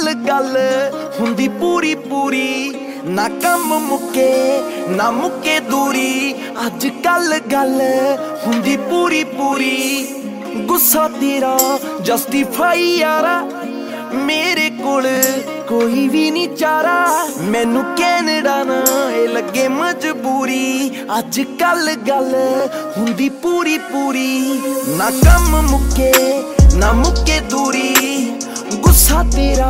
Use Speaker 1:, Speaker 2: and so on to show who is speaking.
Speaker 1: कल गल हुंदी पूरी पूरी ना कम मुके ना मुके दूरी अज कल गल हुंदी पूरी पूरी गुस्सा तेरा जस्टिफाई यारा मेरे कोल कोई भी नहीं चारा मैनू कैनेडा ना ए लगे मजबूरी अज कल गल हुंदी पूरी पूरी ना कम मुके ना मुके दूरी गुस्सा तेरा